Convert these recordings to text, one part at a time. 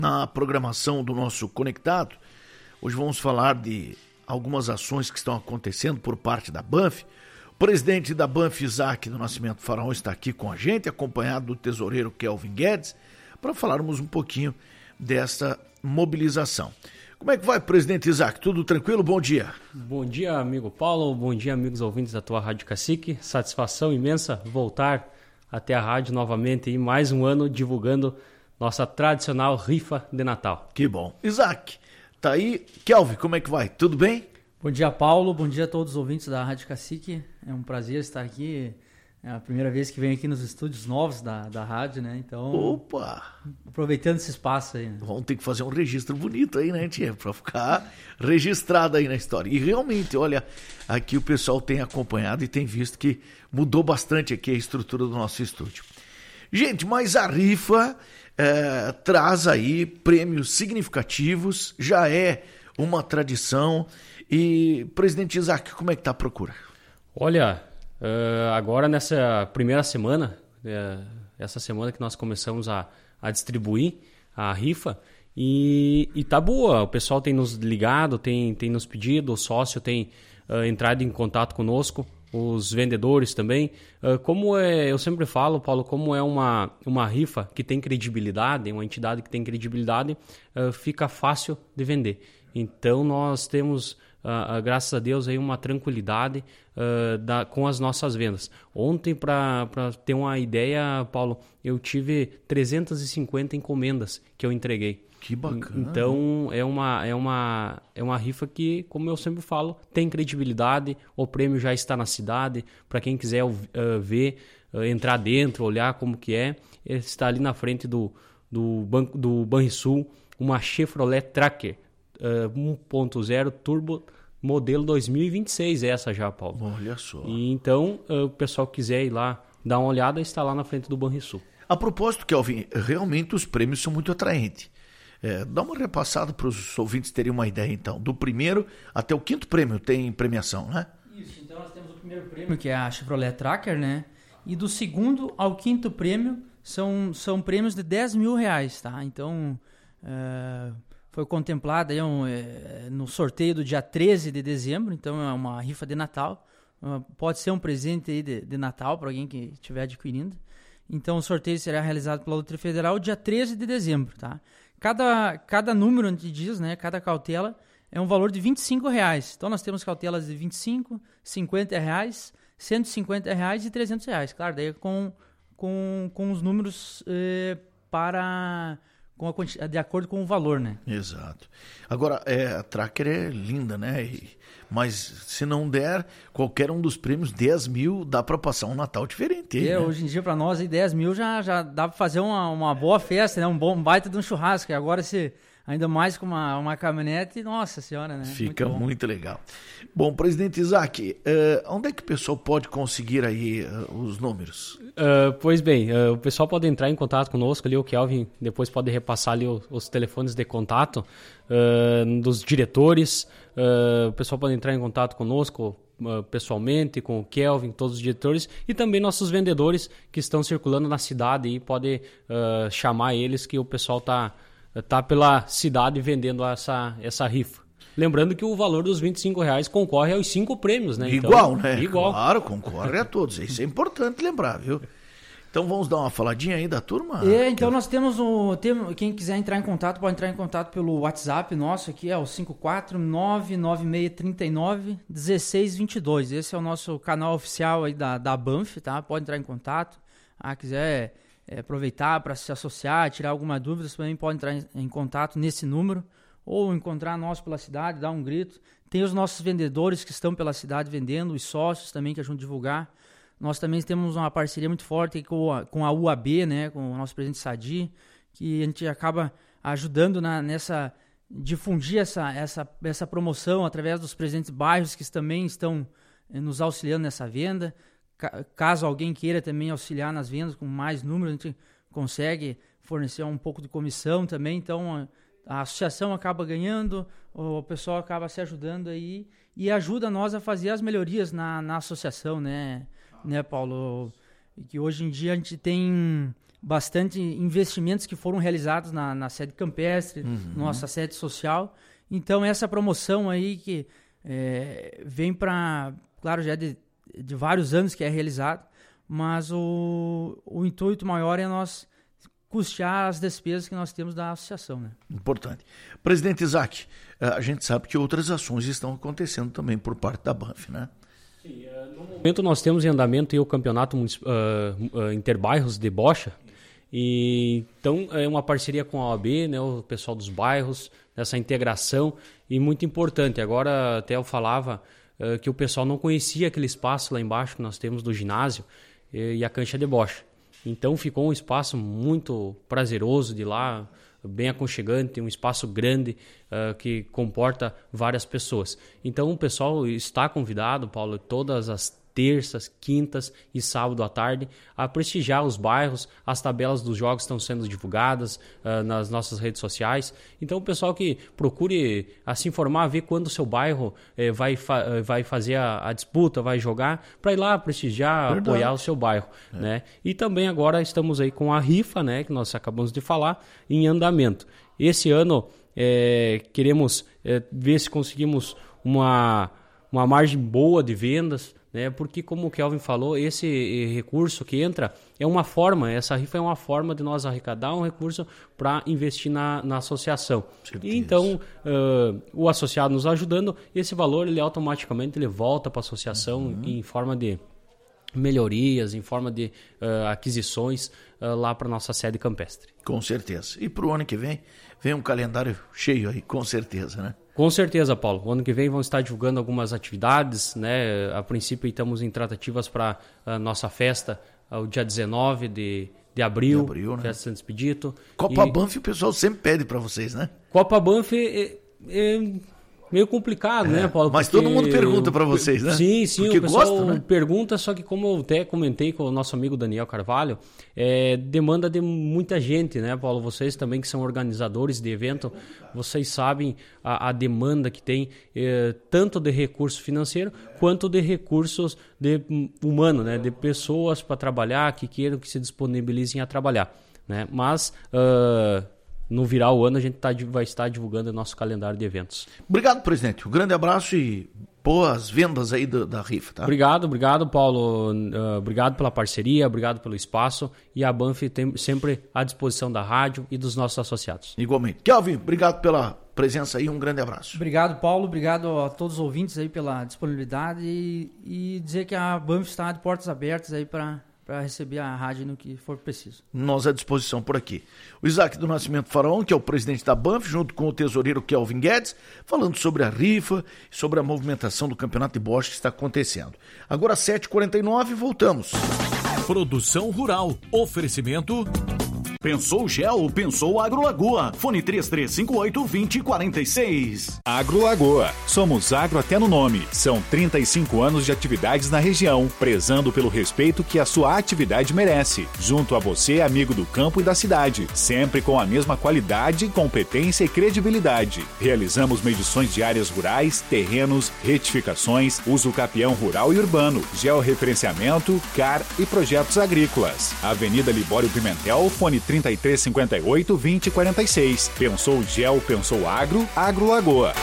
na programação do nosso Conectado. Hoje vamos falar de algumas ações que estão acontecendo por parte da Banff. O presidente da Banff, Isaac do Nascimento Faraó, está aqui com a gente, acompanhado do tesoureiro Kelvin Guedes, para falarmos um pouquinho dessa mobilização. Como é que vai, presidente Isaac? Tudo tranquilo? Bom dia. Bom dia, amigo Paulo. Bom dia, amigos ouvintes da tua Rádio Cacique. Satisfação imensa voltar até a rádio novamente e mais um ano divulgando nossa tradicional rifa de Natal. Que bom. Isaac, tá aí. Kelvin, como é que vai? Tudo bem? Bom dia, Paulo. Bom dia a todos os ouvintes da Rádio Cacique. É um prazer estar aqui. É a primeira vez que venho aqui nos estúdios novos da rádio, né? Então, opa! Aproveitando esse espaço aí. Vamos ter que fazer um registro bonito aí, né, tia? Pra ficar registrado aí na história. E realmente, olha, aqui o pessoal tem acompanhado e tem visto que mudou bastante aqui a estrutura do nosso estúdio. Gente, mas a rifa traz aí prêmios significativos, já é uma tradição. E, presidente Isaac, como é que tá a procura? Olha, agora nessa primeira semana, essa semana que nós começamos a distribuir a rifa, e tá boa, o pessoal tem nos ligado, tem nos pedido, o sócio tem entrado em contato conosco, os vendedores também. Eu sempre falo, Paulo, como é uma rifa que tem credibilidade, uma entidade que tem credibilidade, fica fácil de vender. Então nós temos, graças a Deus, aí uma tranquilidade com as nossas vendas. Ontem, para ter uma ideia, Paulo, eu tive 350 encomendas que eu entreguei. Que bacana. Então é uma rifa que, como eu sempre falo, tem credibilidade. O prêmio já está na cidade. Para quem quiser ver, entrar dentro, olhar como que é, está ali na frente do Banrisul, uma Chevrolet Tracker 1.0 Turbo modelo 2026, essa já, Paulo. Olha só. E então, o pessoal que quiser ir lá dar uma olhada, está lá na frente do Banrisul. A propósito, Kelvin, realmente os prêmios são muito atraentes. Dá uma repassada para os ouvintes terem uma ideia, então. Do primeiro até o quinto prêmio tem premiação, né? Isso, então nós temos o primeiro prêmio, que é a Chevrolet Tracker, né? E do segundo ao quinto prêmio são prêmios de R$10 mil, tá? Então, foi contemplado aí no sorteio do dia 13 de dezembro, então é uma rifa de Natal. Pode ser um presente aí de Natal para alguém que estiver adquirindo. Então o sorteio será realizado pela Loteria Federal dia 13 de dezembro, tá? Cada número de dias, né, cada cautela é um valor de R$25. Então nós temos cautelas de R$25, R$50, R$150 e R$300. Claro, daí com os números de acordo com o valor, né? Exato. Agora, a Tracker é linda, né? Mas se não der qualquer um dos prêmios, 10 mil, dá para passar um Natal diferente. Né? Hoje em dia, para nós, aí, 10 mil já dá para fazer uma boa festa, né? Um baita de um churrasco. E agora, ainda mais com uma caminhonete, nossa senhora, né? Fica muito legal. Bom, presidente Isaac, onde é que o pessoal pode conseguir aí os números? Pois bem, o pessoal pode entrar em contato conosco ali, o Kelvin depois pode repassar ali os telefones de contato dos diretores. O pessoal pode entrar em contato conosco pessoalmente, com o Kelvin, todos os diretores, e também nossos vendedores que estão circulando na cidade e pode chamar eles, que o pessoal tá pela cidade vendendo essa rifa. Lembrando que o valor dos R$25 concorre aos 5 prêmios, né? Igual, então, né? Igual. Claro, concorre a todos. Isso é importante lembrar, viu? Então vamos dar uma faladinha aí da turma? Então nós temos quem quiser entrar em contato, pode entrar em contato pelo WhatsApp nosso aqui, é o 54996391622. Esse é o nosso canal oficial aí da Banff, tá? Pode entrar em contato. Quiser aproveitar para se associar, tirar alguma dúvida, você também pode entrar em contato nesse número, ou encontrar nós pela cidade, dar um grito. Tem os nossos vendedores que estão pela cidade vendendo, os sócios também que ajudam a divulgar. Nós também temos uma parceria muito forte com a UAB, né, com o nosso presidente Sadi, que a gente acaba ajudando nessa difundir essa promoção através dos presidentes bairros que também estão nos auxiliando nessa venda. Caso alguém queira também auxiliar nas vendas com mais números, a gente consegue fornecer um pouco de comissão também. Então a associação acaba ganhando, o pessoal acaba se ajudando aí e ajuda nós a fazer as melhorias na associação, né, Paulo? E que hoje em dia a gente tem bastante investimentos que foram realizados na sede campestre, nossa sede social. Então, essa promoção aí que vem para, claro, já de vários anos que é realizado, mas o intuito maior é nós custear as despesas que nós temos da associação, né? Importante. Presidente Isaac, a gente sabe que outras ações estão acontecendo também por parte da Banff, né? Sim, no momento nós temos em andamento o campeonato interbairros de bocha, e então é uma parceria com a OAB, né, o pessoal dos bairros, essa integração, e muito importante. Agora até eu falava que o pessoal não conhecia aquele espaço lá embaixo que nós temos do ginásio e a cancha de bocha. Então ficou um espaço muito prazeroso de lá, bem aconchegante, um espaço grande que comporta várias pessoas. Então o pessoal está convidado, Paulo, todas as terças, quintas e sábado à tarde a prestigiar os bairros. As tabelas dos jogos estão sendo divulgadas nas nossas redes sociais. Então o pessoal que procure se informar, ver quando o seu bairro vai fazer a disputa, vai jogar, para ir lá prestigiar, apoiar o seu bairro. Né? E também agora estamos aí com a rifa, né, que nós acabamos de falar, em andamento. Esse ano queremos ver se conseguimos uma margem boa de vendas, né? Porque, como o Kelvin falou, esse recurso que entra é uma forma, essa rifa é uma forma de nós arrecadar um recurso para investir na associação. E então, o associado nos ajudando, esse valor ele automaticamente volta para a associação em forma de melhorias, em forma de aquisições lá para a nossa sede campestre. Com certeza. E para o ano que vem um calendário cheio aí, com certeza, né? Com certeza, Paulo. O ano que vem vamos estar divulgando algumas atividades, né? A princípio estamos em tratativas para a nossa festa, o dia 19 de abril, né? Festa Santo Expedito. Copa Banff o pessoal sempre pede para vocês, né? Copa Banff é meio complicado, né, Paulo? Mas todo mundo pergunta para vocês, né? Sim, porque o pessoal gosta, né? pergunta, só que como eu até comentei com o nosso amigo Daniel Carvalho, demanda de muita gente, né, Paulo? Vocês também que são organizadores de evento, vocês sabem a demanda que tem, tanto de recurso financeiro quanto de recursos humano, né? De pessoas para trabalhar, que queiram, que se disponibilizem a trabalhar, né? Mas no virar o ano a gente vai estar divulgando o nosso calendário de eventos. Obrigado, presidente. Um grande abraço e boas vendas aí da rifa, tá? Obrigado, Paulo. Obrigado pela parceria, obrigado pelo espaço. E a Banff tem sempre à disposição da rádio e dos nossos associados. Igualmente. Kelvin, obrigado pela presença aí, um grande abraço. Obrigado, Paulo. Obrigado a todos os ouvintes aí pela disponibilidade e dizer que a Banff está de portas abertas aí para receber a rádio no que for preciso. Nós à disposição por aqui. O Isaac do Nascimento Faraón, que é o presidente da Banff, junto com o tesoureiro Kelvin Guedes, falando sobre a rifa, sobre a movimentação do campeonato de bocha que está acontecendo. Agora 7h49, voltamos. Produção Rural. Oferecimento... Pensou Gel, pensou AgroLagoa. Fone 3358-2046. AgroLagoa. Somos agro até no nome. São 35 anos de atividades na região, prezando pelo respeito que a sua atividade merece. Junto a você, amigo do campo e da cidade. Sempre com a mesma qualidade, competência e credibilidade. Realizamos medições de áreas rurais, terrenos, retificações, uso capião rural e urbano, georreferenciamento, CAR e projetos agrícolas. Avenida Libório Pimentel, fone 3358-2046. Pensou Gel, pensou Agro, AgroLagoa.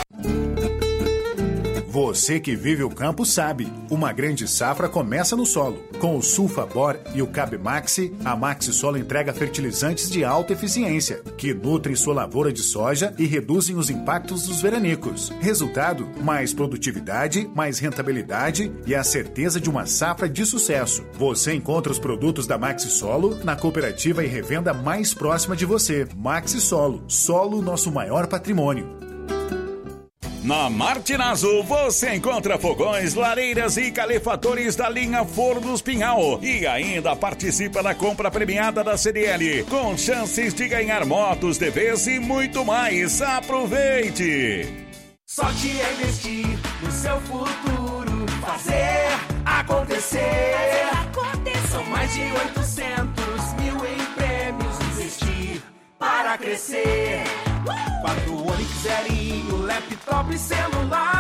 Você que vive o campo sabe, uma grande safra começa no solo. Com o Sulfabor e o Cab Maxi, a Maxi Solo entrega fertilizantes de alta eficiência, que nutrem sua lavoura de soja e reduzem os impactos dos veranicos. Resultado, mais produtividade, mais rentabilidade e a certeza de uma safra de sucesso. Você encontra os produtos da Maxi Solo na cooperativa e revenda mais próxima de você. Maxi Solo, nosso maior patrimônio. Na Martinazo você encontra fogões, lareiras e calefatores da linha Fornos Pinhal e ainda participa da compra premiada da CDL com chances de ganhar motos, TVs e muito mais. Aproveite! Sorte é investir no seu futuro, fazer acontecer. São mais de 800 mil em prêmios, investir para crescer. 4 Onix Zerinho, laptop e celular. Cerveja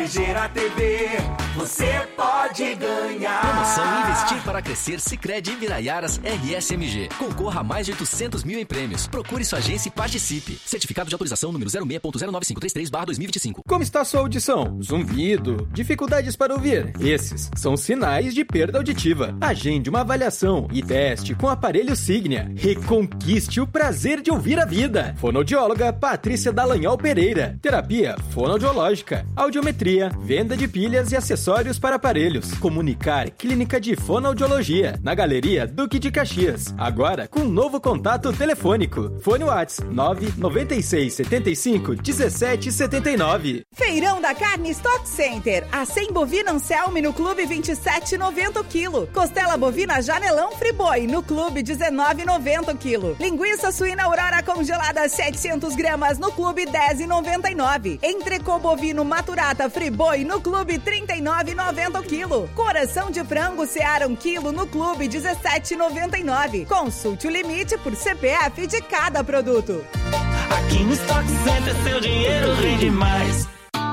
Energia TV, você pode ganhar. Promoção Investir para Crescer Sicredi Ibiraiaras RSMG. Concorra a mais de 800 mil em prêmios. Procure sua agência e participe. Certificado de autorização número 06.09533/2025. Como está sua audição? Zumbido? Dificuldades para ouvir? Esses são sinais de perda auditiva. Agende uma avaliação e teste com o aparelho Signia. Reconquiste o prazer de ouvir a vida. Fonoaudióloga Patrícia Dallagnol Pereira. Terapia fonoaudiológica, audiometria, venda de pilhas e acessórios para aparelhos. Comunicar Clínica de Fonoaudiologia, na Galeria Duque de Caxias. Agora com novo contato telefônico. Fone WhatsApp 996 75 17 79. Feirão da Carne Stock Center. A 100 bovina Anselme no Clube 27,90 kg. Costela bovina Janelão Friboi no Clube 19,90 kg. Linguiça suína Aurora congelada 700 gramas no Clube 10,99. Entrecô bovino Maturata Friboi no Clube 39,90 kg. Coração de frango Seara 1 kg no Clube 17,99. Consulte o limite por CPF de cada produto. Aqui no Stock Center seu dinheiro rende mais.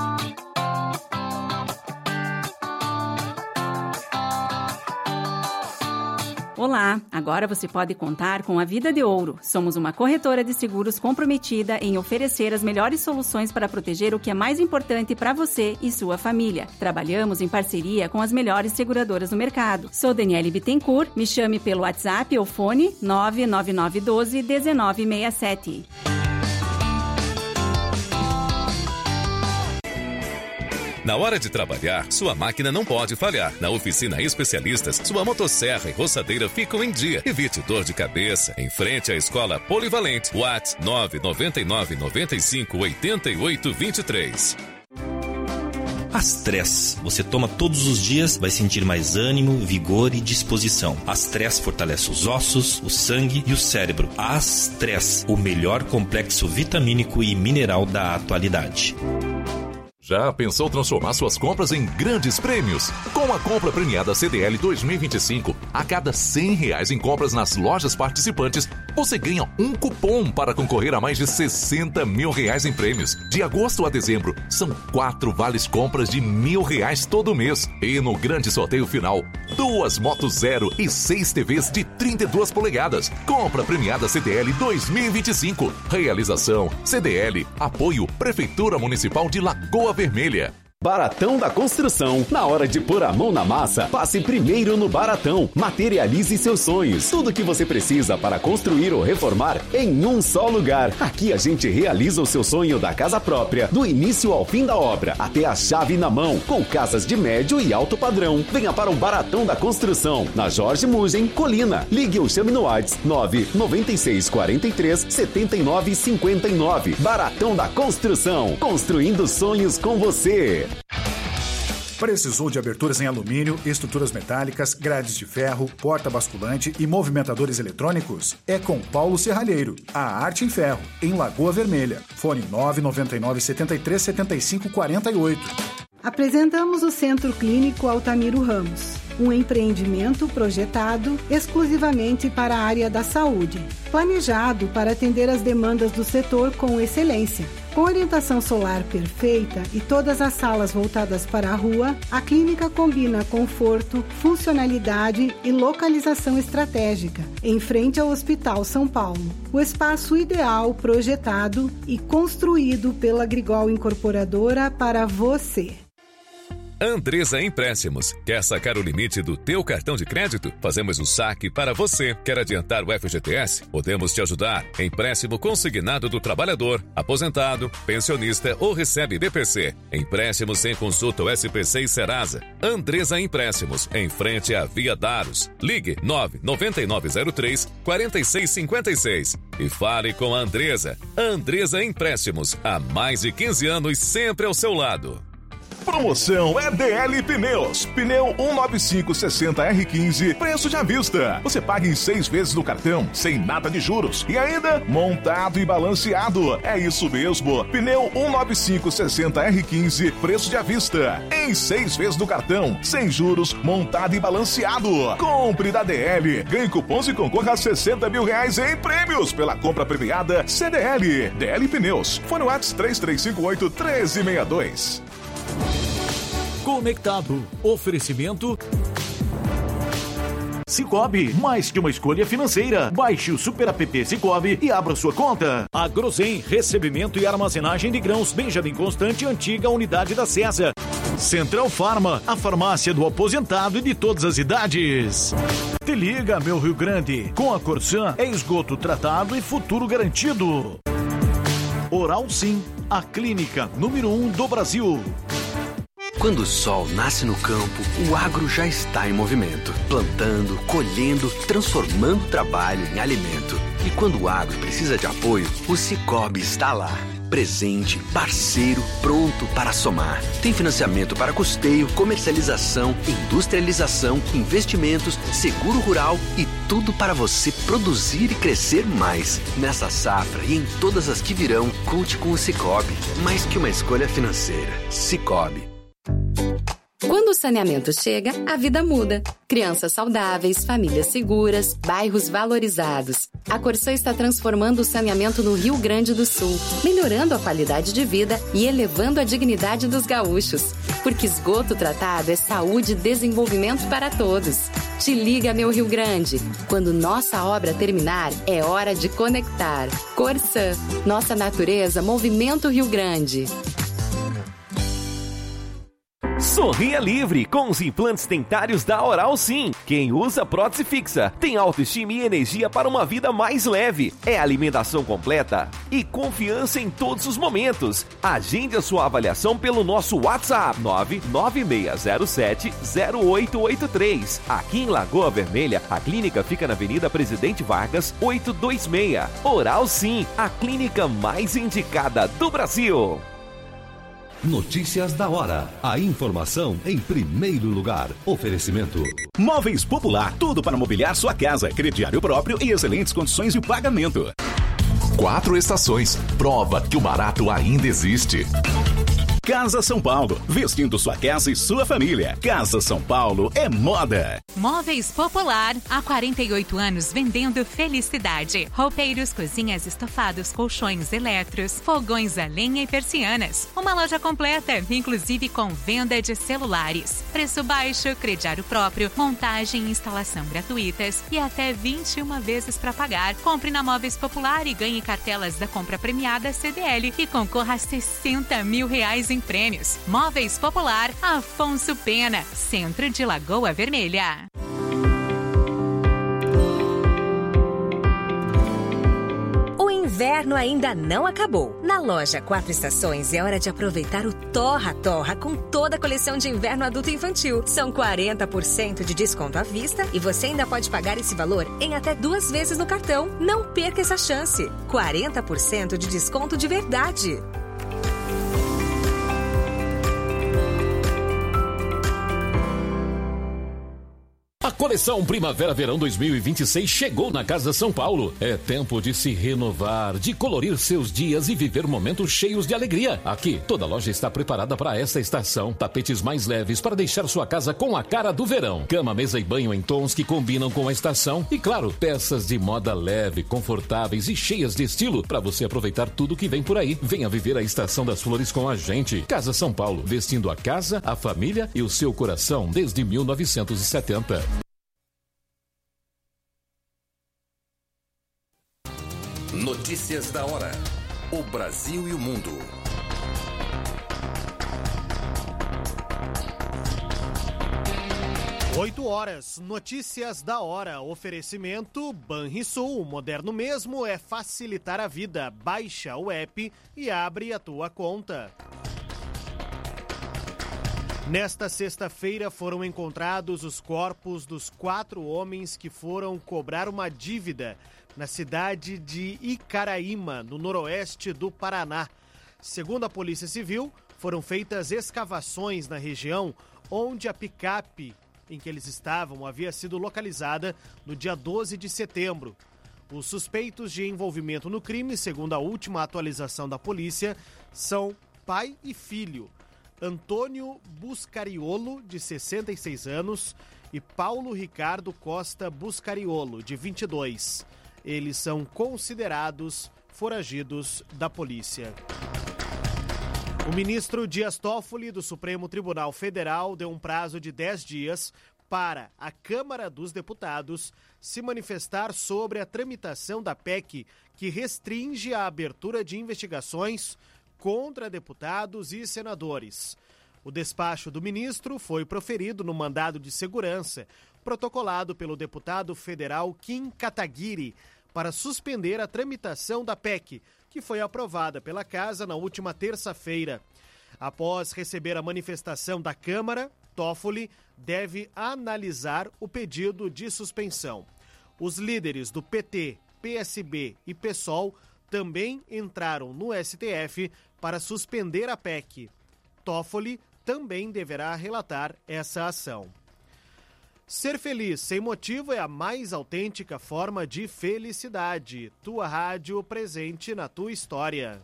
Olá, agora você pode contar com a Vida de Ouro. Somos uma corretora de seguros comprometida em oferecer as melhores soluções para proteger o que é mais importante para você e sua família. Trabalhamos em parceria com as melhores seguradoras do mercado. Sou Daniele Bittencourt, me chame pelo WhatsApp ou fone 99912 1967. Na hora de trabalhar, sua máquina não pode falhar. Na Oficina Especialistas, sua motosserra e roçadeira ficam em dia. Evite dor de cabeça. Em frente à Escola Polivalente. WhatsApp 999 95 88 23. Astress. Você toma todos os dias, vai sentir mais ânimo, vigor e disposição. Astress fortalece os ossos, o sangue e o cérebro. Astress, o melhor complexo vitamínico e mineral da atualidade. Já pensou transformar suas compras em grandes prêmios? Com a compra premiada CDL 2025, a cada R$100 em compras nas lojas participantes, você ganha um cupom para concorrer a mais de R$60 mil em prêmios. De agosto a dezembro, são 4 vales compras de R$1.000 todo mês. E no grande sorteio final, 2 motos 0 e 6 TVs de 32 polegadas. Compra premiada CDL 2025. Realização CDL. Apoio Prefeitura Municipal de Lagoa Vermelha. Baratão da Construção. Na hora de pôr a mão na massa, passe primeiro no Baratão. Materialize seus sonhos. Tudo que você precisa para construir ou reformar em um só lugar. Aqui a gente realiza o seu sonho da casa própria, do início ao fim da obra, até a chave na mão, com casas de médio e alto padrão. Venha para o Baratão da Construção, na Jorge Mugen, Colina. Ligue ou chame no WhatsApp 996 43 79 59. Baratão da Construção. Construindo sonhos com você. Precisou de aberturas em alumínio, estruturas metálicas, grades de ferro, porta basculante e movimentadores eletrônicos? É com Paulo Serralheiro, a Arte em Ferro, em Lagoa Vermelha. Fone 999 73 75 48. Apresentamos o Centro Clínico Altamiro Ramos, um empreendimento projetado exclusivamente para a área da saúde, planejado para atender as demandas do setor com excelência. Com orientação solar perfeita e todas as salas voltadas para a rua, a clínica combina conforto, funcionalidade e localização estratégica, em frente ao Hospital São Paulo. O espaço ideal projetado e construído pela Grigol Incorporadora para você. Andresa Empréstimos. Quer sacar o limite do teu cartão de crédito? Fazemos o saque para você. Quer adiantar o FGTS? Podemos te ajudar. Empréstimo consignado do trabalhador, aposentado, pensionista ou recebe BPC. Empréstimo sem consulta ao SPC e Serasa. Andresa Empréstimos, em frente à Via Daros. Ligue 99903 4656 e fale com a Andresa. Andresa Empréstimos, há mais de 15 anos sempre ao seu lado. Promoção é DL Pneus. Pneu 195/60R15, preço de à vista. Você paga em 6 vezes no cartão, sem nada de juros. E ainda, montado e balanceado. É isso mesmo. Pneu 195/60R15, preço de à vista. Em 6 vezes no cartão, sem juros, montado e balanceado. Compre da DL. Ganhe cupons e concorra a R$60 mil em prêmios pela compra premiada CDL. DL Pneus. Fone WhatsApp 3358 1362. conectado. Oferecimento Sicoob, mais que uma escolha financeira. Baixe o Super App Sicoob e abra sua conta. Agrozen, recebimento e armazenagem de grãos. Benjamin Constante, antiga unidade da CESA. Central Farma, a farmácia do aposentado e de todas as idades. Te liga, meu Rio Grande. Com a Corsan é esgoto tratado e futuro garantido. Oral Sim, a clínica número 1 do Brasil. Quando o sol nasce no campo, o agro já está em movimento, plantando, colhendo, transformando o trabalho em alimento. E quando o agro precisa de apoio, o Sicoob está lá. Presente, parceiro, pronto para somar. Tem financiamento para custeio, comercialização, industrialização, investimentos, seguro rural e tudo para você produzir e crescer mais. Nessa safra e em todas as que virão, conte com o Sicoob. Mais que uma escolha financeira. Sicoob. Quando o saneamento chega, a vida muda. Crianças saudáveis, famílias seguras, bairros valorizados. A Corsan está transformando o saneamento no Rio Grande do Sul, melhorando a qualidade de vida e elevando a dignidade dos gaúchos. Porque esgoto tratado é saúde e desenvolvimento para todos. Te liga, meu Rio Grande. Quando nossa obra terminar, é hora de conectar. Corsan, nossa natureza, movimento Rio Grande. Sorria livre com os implantes dentários da Oral Sim. Quem usa prótese fixa tem autoestima e energia para uma vida mais leve. É alimentação completa e confiança em todos os momentos. Agende a sua avaliação pelo nosso WhatsApp 99607-0883. Aqui em Lagoa Vermelha, a clínica fica na Avenida Presidente Vargas, 826. Oral Sim, a clínica mais indicada do Brasil. Notícias da hora. A informação em primeiro lugar. Oferecimento. Móveis Popular. Tudo para mobiliar sua casa. Crediário próprio e excelentes condições de pagamento. 4 estações. Prova que o barato ainda existe. Casa São Paulo, vestindo sua casa e sua família. Casa São Paulo é moda. Móveis Popular, há 48 anos vendendo felicidade. Roupeiros, cozinhas, estofados, colchões, eletros, fogões a lenha e persianas. Uma loja completa, inclusive com venda de celulares. Preço baixo, crediário próprio, montagem e instalação gratuitas e até 21 vezes para pagar. Compre na Móveis Popular e ganhe cartelas da compra premiada CDL e concorra a R$60 mil em prêmios. Móveis Popular, Afonso Pena, centro de Lagoa Vermelha. O inverno ainda não acabou. Na loja 4 Estações é hora de aproveitar o Torra com toda a coleção de inverno adulto e infantil. São 40% de desconto à vista e você ainda pode pagar esse valor em até 2 vezes no cartão. Não perca essa chance. 40% de desconto de verdade. A coleção Primavera-Verão 2026 chegou na Casa São Paulo. É tempo de se renovar, de colorir seus dias e viver momentos cheios de alegria. Aqui, toda loja está preparada para essa estação. Tapetes mais leves para deixar sua casa com a cara do verão. Cama, mesa e banho em tons que combinam com a estação. E claro, peças de moda leve, confortáveis e cheias de estilo para você aproveitar tudo que vem por aí. Venha viver a Estação das Flores com a gente. Casa São Paulo, vestindo a casa, a família e o seu coração desde 1970. Notícias da hora. O Brasil e o mundo. Oito horas, notícias da hora. Oferecimento Banrisul. O moderno mesmo é facilitar a vida. Baixa o app e abre a tua conta. Nesta sexta-feira foram encontrados os corpos dos 4 homens que foram cobrar uma dívida na cidade de Icaraíma, no noroeste do Paraná. Segundo a Polícia Civil, foram feitas escavações na região onde a picape em que eles estavam havia sido localizada no dia 12 de setembro. Os suspeitos de envolvimento no crime, segundo a última atualização da polícia, são pai e filho, Antônio Buscariolo, de 66 anos, e Paulo Ricardo Costa Buscariolo, de 22. Eles são considerados foragidos da polícia. O ministro Dias Toffoli, do Supremo Tribunal Federal, deu um prazo de 10 dias para a Câmara dos Deputados se manifestar sobre a tramitação da PEC que restringe a abertura de investigações contra deputados e senadores. O despacho do ministro foi proferido no mandado de segurança, protocolado pelo deputado federal Kim Kataguiri, para suspender a tramitação da PEC, que foi aprovada pela Casa na última terça-feira. Após receber a manifestação da Câmara, Toffoli deve analisar o pedido de suspensão. Os líderes do PT, PSB e PSOL também entraram no STF para suspender a PEC. Toffoli também deverá relatar essa ação. Ser feliz sem motivo é a mais autêntica forma de felicidade. Tua rádio presente na tua história.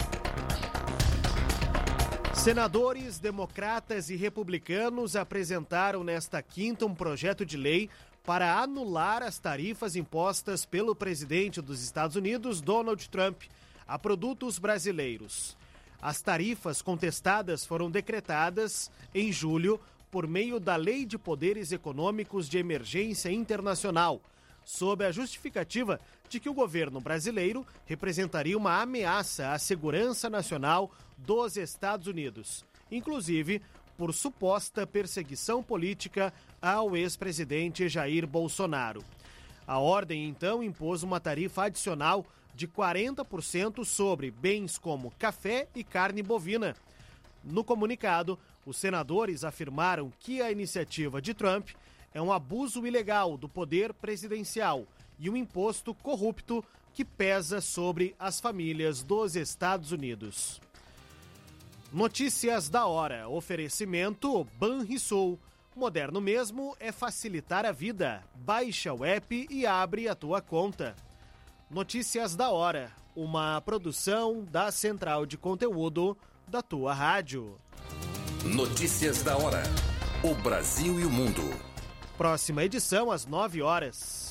Senadores, democratas e republicanos apresentaram nesta quinta um projeto de lei para anular as tarifas impostas pelo presidente dos Estados Unidos, Donald Trump, a produtos brasileiros. As tarifas contestadas foram decretadas em julho por meio da Lei de Poderes Econômicos de Emergência Internacional, sob a justificativa de que o governo brasileiro representaria uma ameaça à segurança nacional dos Estados Unidos, inclusive por suposta perseguição política ao ex-presidente Jair Bolsonaro. A ordem, então, impôs uma tarifa adicional de 40% sobre bens como café e carne bovina. No comunicado, os senadores afirmaram que a iniciativa de Trump é um abuso ilegal do poder presidencial e um imposto corrupto que pesa sobre as famílias dos Estados Unidos. Notícias da hora. Oferecimento Banrisul. Moderno mesmo é facilitar a vida. Baixa o app e abre a tua conta. Notícias da hora. Uma produção da Central de Conteúdo da tua rádio. Notícias da hora. O Brasil e o mundo. Próxima edição às 9 horas.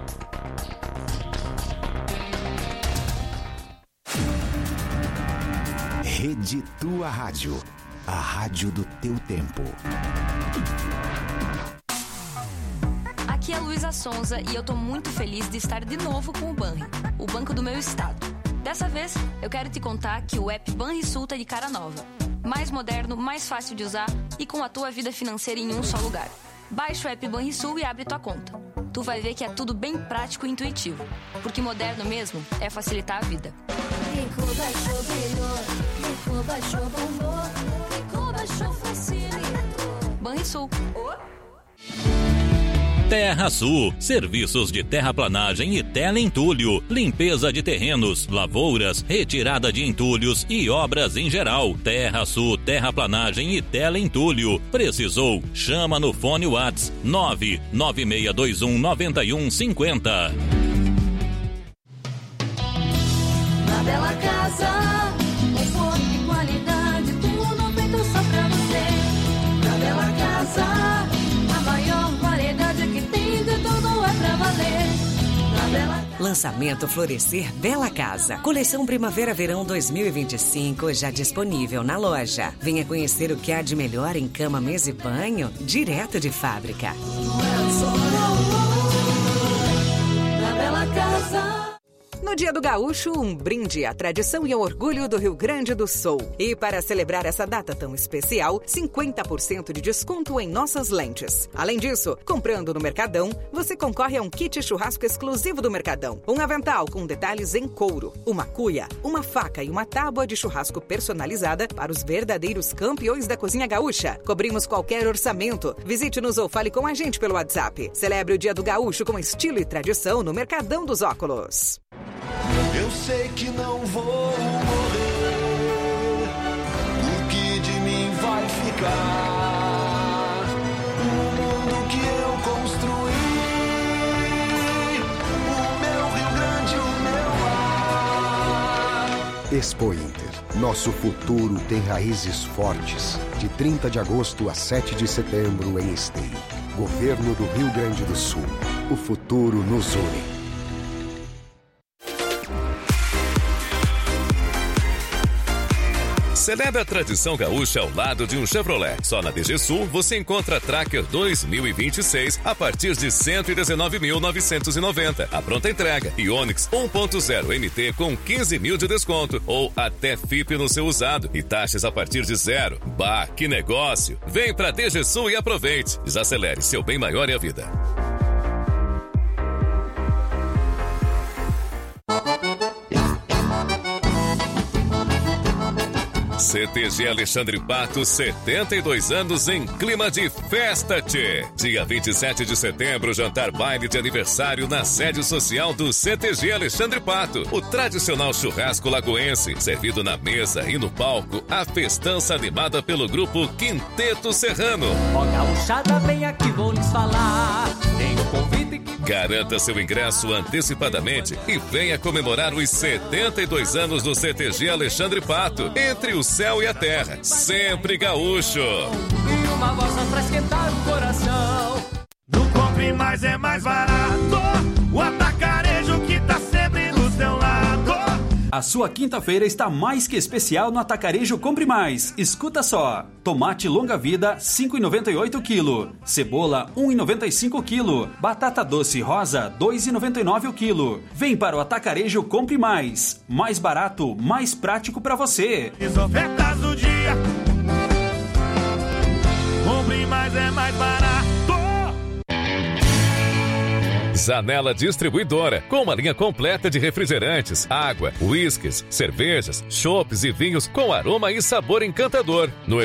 Rede Tua Rádio. A rádio do teu tempo. Aqui é a Luísa Sonza e eu tô muito feliz de estar de novo com o Banri, o banco do meu estado. Dessa vez, eu quero te contar que o app Banrisul tá de cara nova. Mais moderno, mais fácil de usar e com a tua vida financeira em um só lugar. Baixa o app Banrisul e abre tua conta. Tu vai ver que é tudo bem prático e intuitivo. Porque moderno mesmo é facilitar a vida. Rico baixou brilhou, Rico baixou bombou, Rico baixou facilitou. Banrisul. Terra Sul, serviços de terraplanagem e teleentulho, limpeza de terrenos, lavouras, retirada de entulhos e obras em geral. Terra Sul, terraplanagem e teleentulho. Precisou? Chama no fone Whats 996219150. Na Bela Casa, conforto e qualidade, tudo feito só pra você. Na Bela Casa, a maior variedade que tem de tudo é pra valer. Na Bela Lançamento Florescer Bela Casa. Coleção Primavera-Verão 2025 já disponível na loja. Venha conhecer o que há de melhor em cama, mesa e banho, direto de fábrica. Na Bela Casa. No Dia do Gaúcho, um brinde à tradição e ao orgulho do Rio Grande do Sul. E para celebrar essa data tão especial, 50% de desconto em nossas lentes. Além disso, comprando no Mercadão, você concorre a um kit churrasco exclusivo do Mercadão. Um avental com detalhes em couro, uma cuia, uma faca e uma tábua de churrasco personalizada para os verdadeiros campeões da cozinha gaúcha. Cobrimos qualquer orçamento. Visite-nos ou fale com a gente pelo WhatsApp. Celebre o Dia do Gaúcho com estilo e tradição no Mercadão dos Óculos. Eu sei que não vou morrer, o que de mim vai ficar? O mundo que eu construí, o meu Rio Grande, o meu ar. Expo Inter. Nosso futuro tem raízes fortes. De 30 de agosto a 7 de setembro em Esteio. Governo do Rio Grande do Sul. O futuro nos une. Celebre a tradição gaúcha ao lado de um Chevrolet. Só na DG Sul você encontra Tracker 2026 a partir de 119.990. A pronta entrega. E Onix 1.0 MT com 15 mil de desconto. Ou até FIP no seu usado. E taxas a partir de 0. Bah, que negócio! Vem pra DG Sul e aproveite. Desacelere, seu bem maior é a vida. CTG Alexandre Pato, 72 anos em clima de festa, tchê. Dia 27 de setembro, jantar baile de aniversário na sede social do CTG Alexandre Pato. O tradicional churrasco lagoense, servido na mesa e no palco, a festança animada pelo grupo Quinteto Serrano. Ó gauchada, vem aqui, vou lhes falar. Tem um convite que... Garanta seu ingresso antecipadamente e venha comemorar os 72 anos do CTG Alexandre Pato. Entre o céu e a terra, sempre gaúcho. E uma voz pra esquentar o coração. No Compre Mais é mais barato. O atacarejo que tá sempre do seu lado. A sua quinta-feira está mais que especial no Atacarejo Compre Mais. Escuta só. Tomate longa vida, 5,98 kg. Cebola, 1,95 kg. Batata doce rosa, 2,99 kg. Vem para o Atacarejo Compre Mais. Mais barato, mais prático para você. As ofertas do dia. Compre Mais é mais barato. Zanela Distribuidora, com uma linha completa de refrigerantes, água, uísques, cervejas, chopes e vinhos com aroma e sabor encantador. No